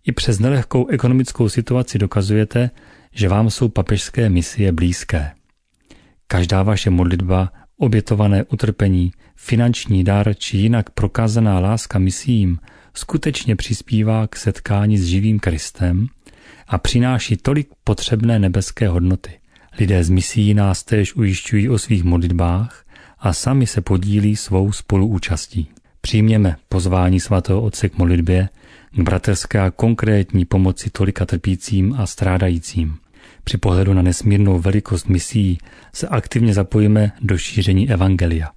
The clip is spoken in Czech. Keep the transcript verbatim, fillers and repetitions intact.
I přes nelehkou ekonomickou situaci dokazujete, že vám jsou papežské misie blízké. Každá vaše modlitba, obětované utrpení, finanční dar či jinak prokázaná láska misiím skutečně přispívá k setkání s živým Kristem a přináší tolik potřebné nebeské hodnoty. Lidé z misií nás též ujišťují o svých modlitbách a sami se podílí svou spoluúčastí. Přijměme pozvání svatého Otce k modlitbě, k bratrské a konkrétní pomoci tolika trpícím a strádajícím. Při pohledu na nesmírnou velikost misií se aktivně zapojíme do šíření evangelia.